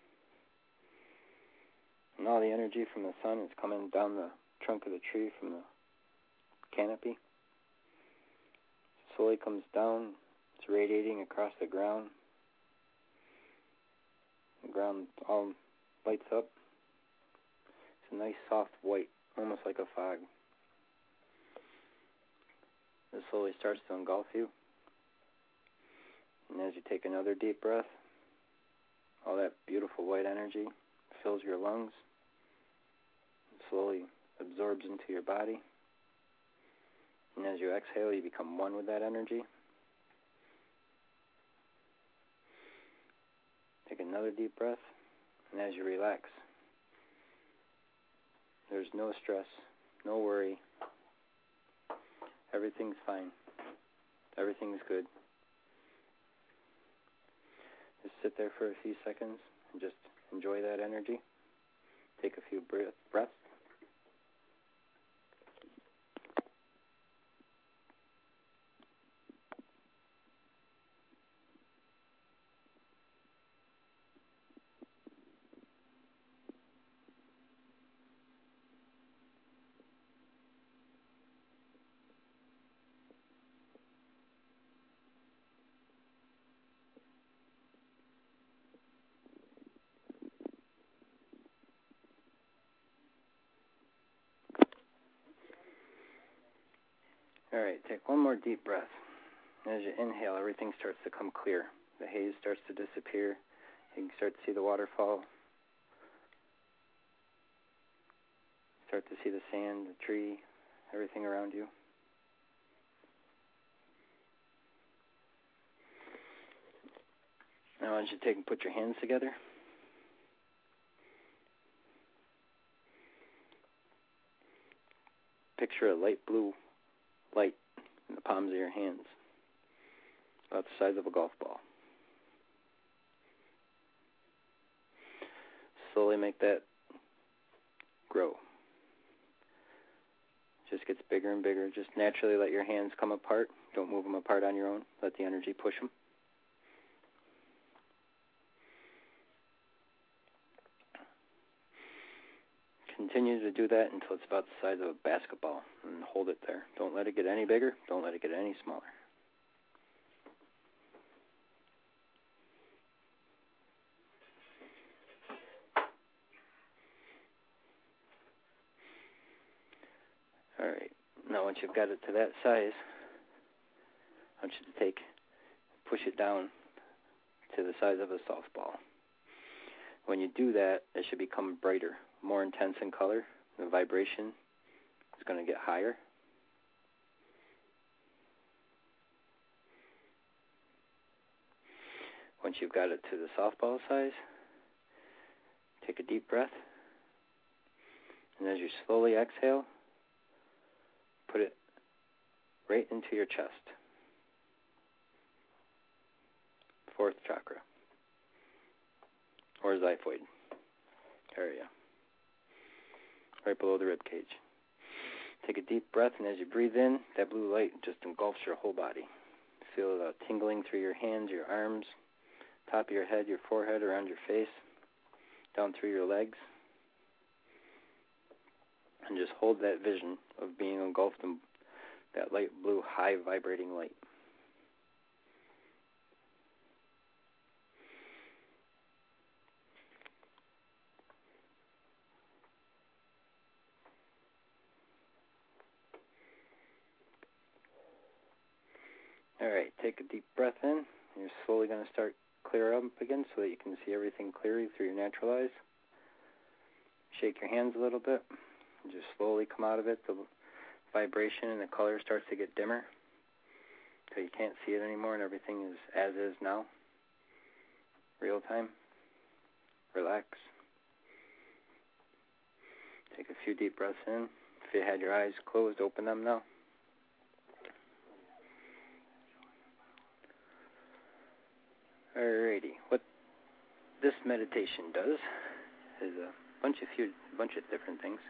And all the energy from the sun is coming down the trunk of the tree from the canopy. Slowly comes down. It's radiating across the ground. The ground all lights up. It's a nice soft white, almost like a fog. It slowly starts to engulf you. And as you take another deep breath, all that beautiful white energy fills your lungs. slowly absorbs into your body. And as you exhale, you become one with that energy. Take another deep breath. And as you relax, there's no stress, no worry. Everything's fine. Everything's good. Just sit there for a few seconds and just enjoy that energy. Take a few breaths. All right, take one more deep breath. As you inhale, everything starts to come clear. The haze starts to disappear. You can start to see the waterfall. Start to see the sand, the tree, everything around you. Now I want you to take and put your hands together. Picture a light blue light in the palms of your hands, about the size of a golf ball. Slowly make that grow. Just gets bigger and bigger. Just naturally let your hands come apart. Don't move them apart on your own. Let the energy push them. Continue to do that until it's about the size of a basketball, and hold it there. Don't let it get any bigger. Don't let it get any smaller. All right. Now once you've got it to that size, I want you to push it down to the size of a softball. When you do that, it should become brighter, more intense in color. The vibration is going to get higher. Once you've got it to the softball size, take a deep breath. And as you slowly exhale, put it right into your chest. 4th chakra, or xiphoid area, right below the rib cage. Take a deep breath, and as you breathe in, that blue light just engulfs your whole body. Feel the tingling through your hands, your arms, top of your head, your forehead, around your face, down through your legs. And just hold that vision of being engulfed in that light blue, high vibrating light. All right, take a deep breath in. You're slowly going to start clear up again so that you can see everything clearly through your natural eyes. Shake your hands a little bit. And just slowly come out of it. The vibration and the color starts to get dimmer so you can't see it anymore, and everything is as is now. Real time. Relax. Take a few deep breaths in. If you had your eyes closed, open them now. Alrighty, what this meditation does is a bunch of different things.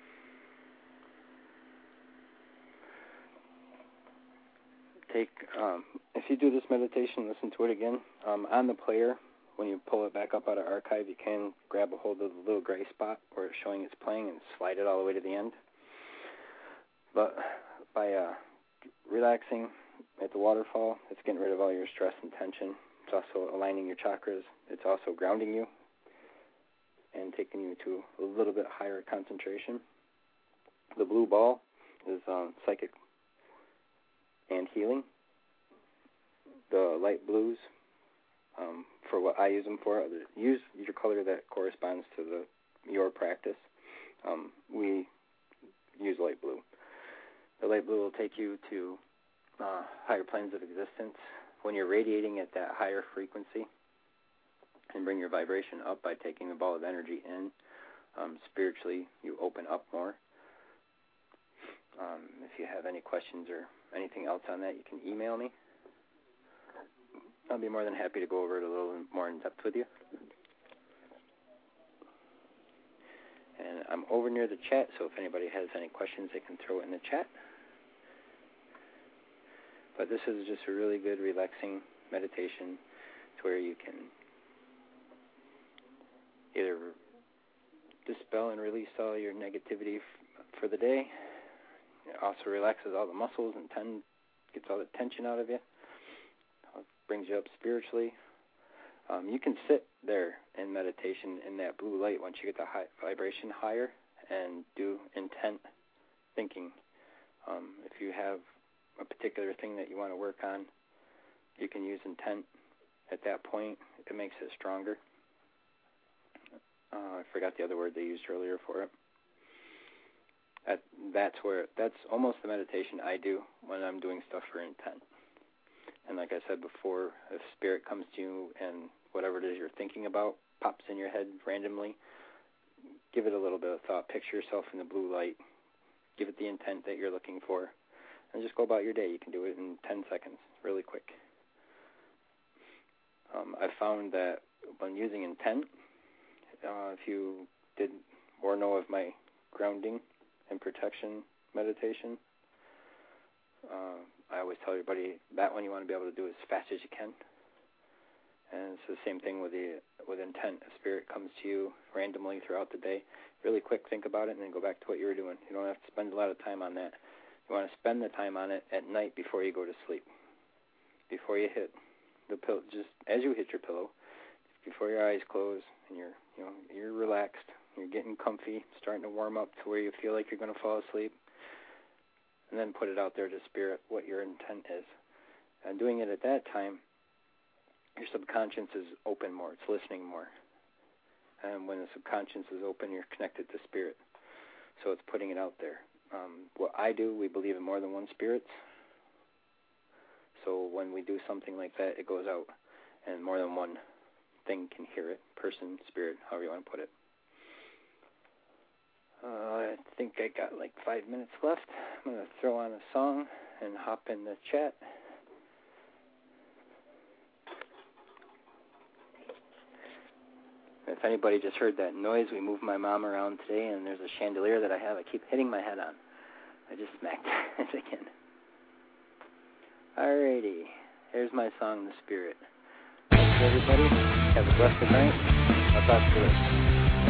If you do this meditation, listen to it again. On the player, when you pull it back up out of archive, you can grab a hold of the little gray spot where it's showing it's playing and slide it all the way to the end. But by relaxing at the waterfall, it's getting rid of all your stress and tension. It's also aligning your chakras. It's also grounding you and taking you to a little bit higher concentration. The blue ball is psychic and healing. The light blues, for what I use them for, use your color that corresponds to your practice. we use light blue. The light blue will take you to higher planes of existence. When you're radiating at that higher frequency, and bring your vibration up by taking the ball of energy in, spiritually you open up more. If you have any questions or anything else on that, you can email me. I'll be more than happy to go over it a little more in depth with you. And I'm over near the chat, so if anybody has any questions, they can throw it in the chat. But this is just a really good, relaxing meditation to where you can either dispel and release all your negativity for the day. It also relaxes all the muscles and gets all the tension out of you. Brings you up spiritually. You can sit there in meditation in that blue light once you get the vibration higher and do intent thinking. If you have a particular thing that you want to work on, you can use intent at that point. It makes it stronger. I forgot the other word they used earlier for it. That's almost the meditation I do when I'm doing stuff for intent. And like I said before, if spirit comes to you and whatever it is you're thinking about pops in your head randomly, give it a little bit of thought. Picture yourself in the blue light. Give it the intent that you're looking for. And just go about your day. You can do it in 10 seconds, really quick. I found that when using intent, if you did or know of my grounding and protection meditation, I always tell everybody that one you want to be able to do as fast as you can. And it's the same thing with intent. If spirit comes to you randomly throughout the day, really quick, think about it, and then go back to what you were doing. You don't have to spend a lot of time on that. You want to spend the time on it at night before you go to sleep. Before you hit the pillow, just as you hit your pillow, before your eyes close, and you're relaxed, you're getting comfy, starting to warm up to where you feel like you're going to fall asleep, and then put it out there to spirit what your intent is. And doing it at that time, your subconscious is open more, it's listening more. And when the subconscious is open, you're connected to spirit. So it's putting it out there. What I do, we believe in more than one spirits. So when we do something like that, it goes out, and more than one thing can hear it, person, spirit, however you want to put it. I think I got like 5 minutes left. I'm going to throw on a song and hop in the chat. If anybody just heard that noise, we moved my mom around today, and there's a chandelier that I have I keep hitting my head on. I just smacked it again. Alrighty, here's my song, The Spirit. Thanks, everybody. Have a blessed night. I'll talk to you later.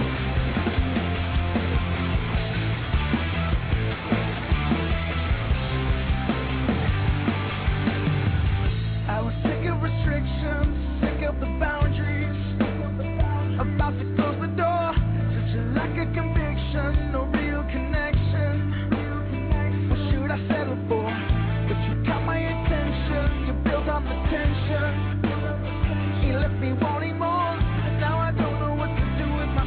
I was sick of restrictions, sick of the boundaries, about to close the door, such a lack of conviction, no real connection. What should I settle for? But you got my attention, you built up the tension. You left me wanting more, now I don't know what to do with my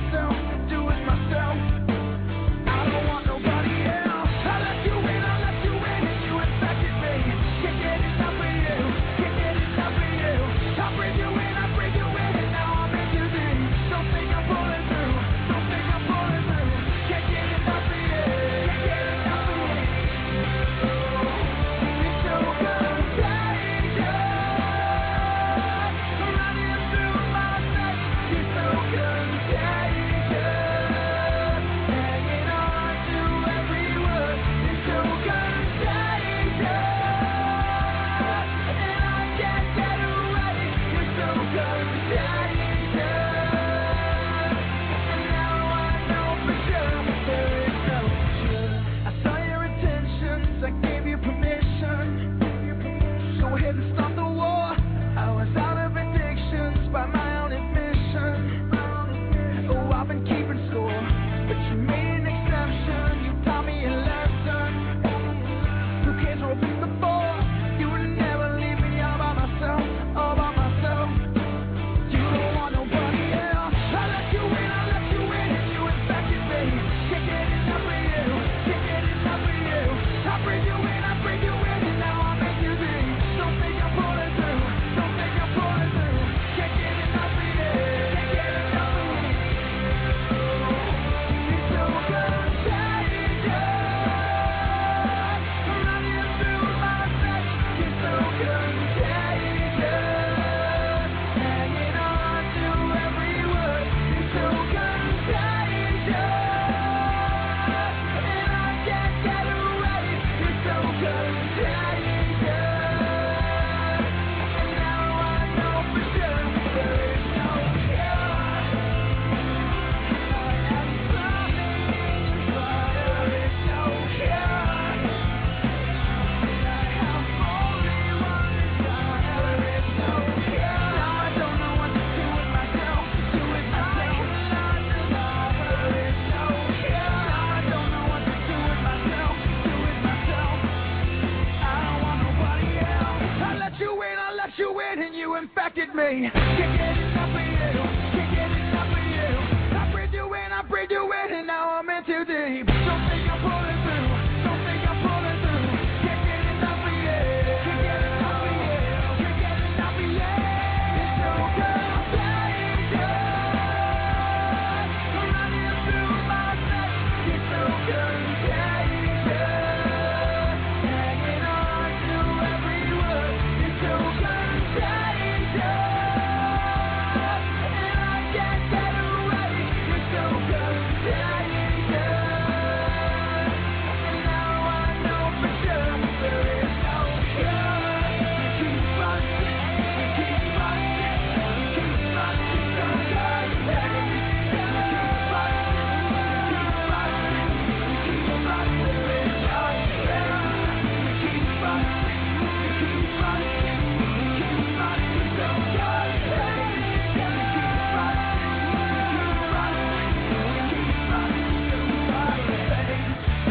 you infected me. Can't get enough of you. Can't get enough of you. I breathe you in, and now I'm in too deep. Don't think I'm pulling through. Don't think I'm pulling through. Can't get enough of you. Can't get enough of you. Can't get enough of you. It's so contagious. Running through my veins. It's so contagious. Hanging on to every word. It's so contagious. And I can't get away. It's so contagious. And now I know for sure there is no cure. You keep running, you keep running, you keep running so contagious. You keep running, you keep running, you keep running, there is no cure. You keep running, you keep running, you keep running so contagious. You keep running, you keep running, you keep running so contagious.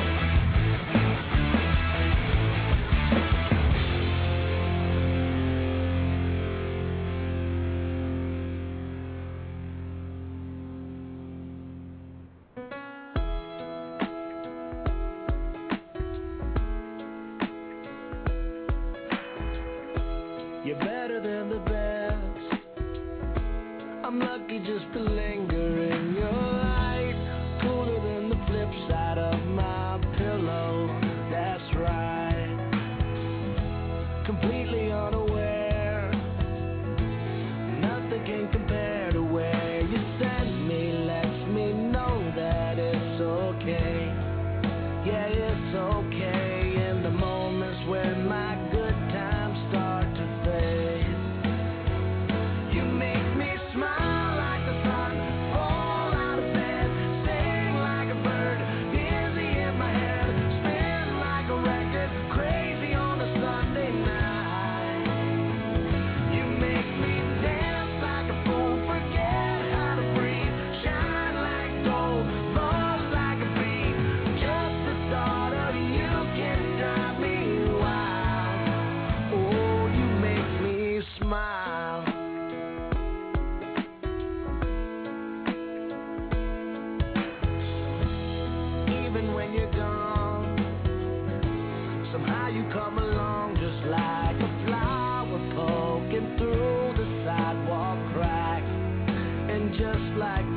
You're better than the best. I'm lucky just to linger in your light. Cooler than the flip side of my pillow. That's right. Completely unaware. Nothing can compare to where you send me. Lets me know that it's okay. Yeah, it's okay in the moments when my good times start to fade. You make me smile like the sun, fall out of bed, sing like a bird, dizzy in my head, spin like a record, crazy on a Sunday night. You make me dance like a fool, forget how to breathe, shine like gold, buzz like a bee. Just the thought of you can drive me wild. Oh, you make me smile. Even when you're gone, somehow you come along just like a flower poking through the sidewalk crack. And just like